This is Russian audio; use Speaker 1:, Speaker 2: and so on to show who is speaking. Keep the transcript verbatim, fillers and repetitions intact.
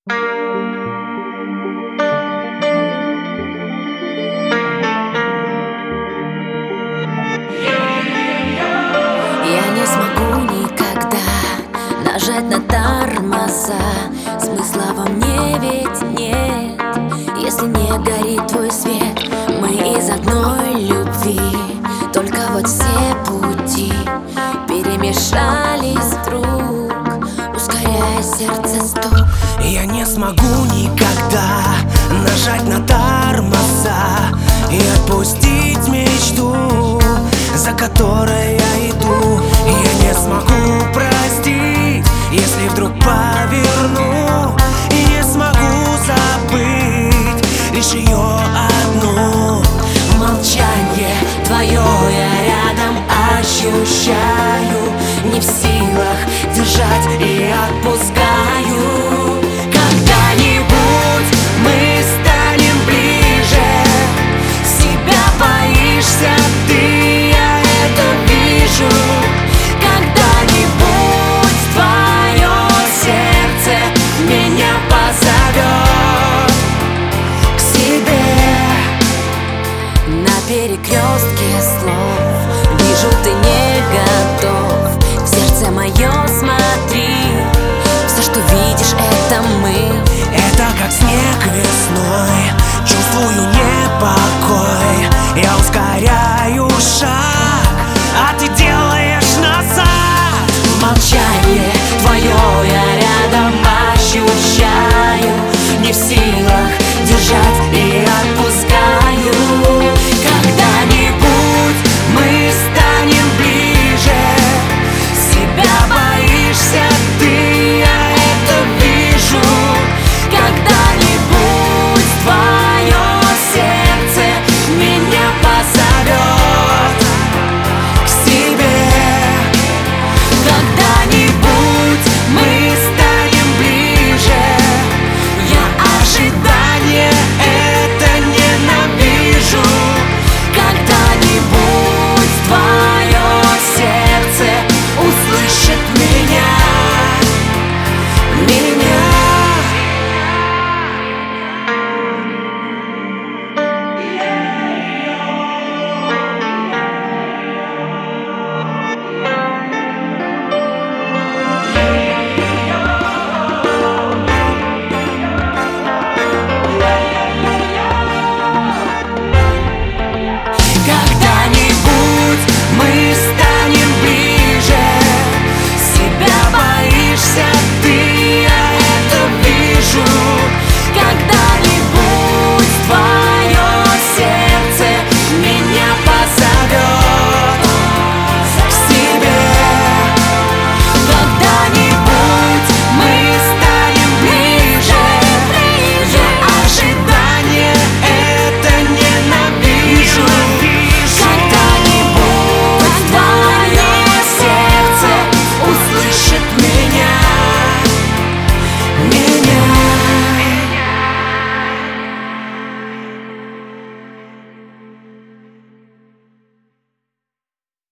Speaker 1: Я не смогу никогда нажать на тормоза. Смысла во мне ведь нет, если не горит твой свет. Мы из одной любви, только вот все пути перемешались вдруг, ускоряя сердце стук.
Speaker 2: Я не смогу никогда нажать на тормоза и отпустить мечту, за которой я иду. Я не смогу простить, если вдруг поверну